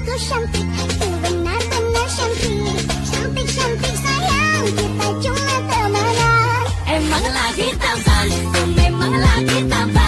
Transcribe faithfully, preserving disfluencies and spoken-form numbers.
Aku cantik, aku benar-benar cantik. Cantik-cantik sayang, kita cuma temenan. Emang lagi tampan, kau memang lagi tampan.